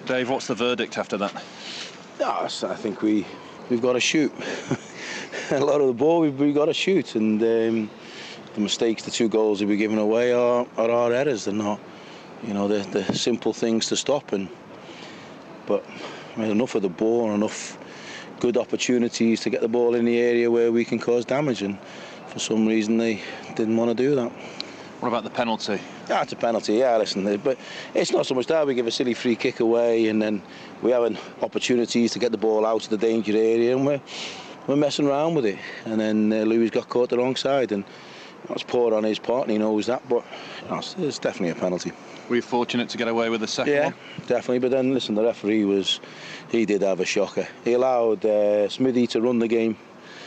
Dave, what's the verdict after that? Yes, I think we've got to shoot. A lot of the ball we've got to shoot, and the mistakes, the 2 goals that we're giving away are our errors. They're not, the simple things to stop. But enough of the ball and enough good opportunities to get the ball in the area where we can cause damage, and for some reason they didn't want to do that. What about the penalty? Yeah, it's a penalty, yeah, listen, but it's not so much that we give a silly free kick away and then we have opportunities to get the ball out of the danger area, and we're messing around with it, and then Louis got caught the wrong side, and that's poor on his part, and he knows that, but it's definitely a penalty. Were you fortunate to get away with the second one? Yeah, definitely, but then listen, the referee he did have a shocker. He allowed Smithy to run the game.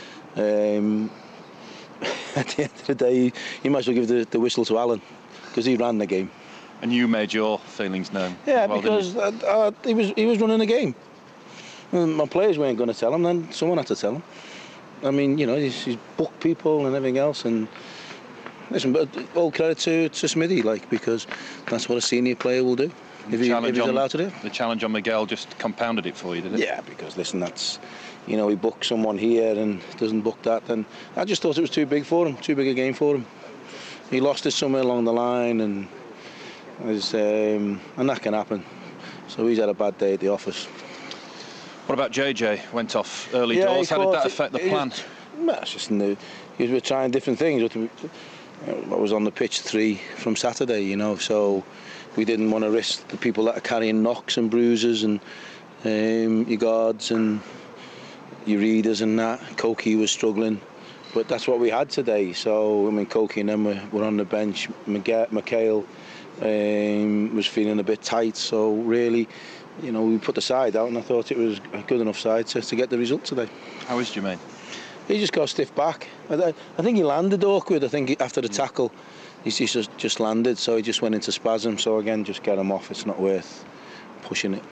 At the end of the day, he might as well give the whistle to Alan, because he ran the game. And you made your feelings known? Yeah, well, because he was running the game. And my players weren't going to tell him, then someone had to tell him. I mean, he's booked people and everything else, and listen, but all credit to Smithy, because that's what a senior player will do. If he's allowed to do. The challenge on Miguel just compounded it for you, did it? Yeah, because listen, that's, he booked someone here and doesn't book that, then I just thought it was too big for him, too big a game for him. He lost it somewhere along the line, and that can happen. So he's had a bad day at the office. What about JJ? Went off early doors. How did that affect the plan? It's just new. We were trying different things. I was on the pitch 3 from Saturday, so we didn't want to risk the people that are carrying knocks and bruises, and your guards and your readers and that. Koki was struggling, but that's what we had today. So Koki and them were on the bench. Mikhail was feeling a bit tight, so really, we put the side out, and I thought it was a good enough side to get the result today. How is Jermaine? He just got stiff back. I think he landed awkward. I think after the tackle, he just landed, so he just went into spasm. So again, just get him off. It's not worth pushing it.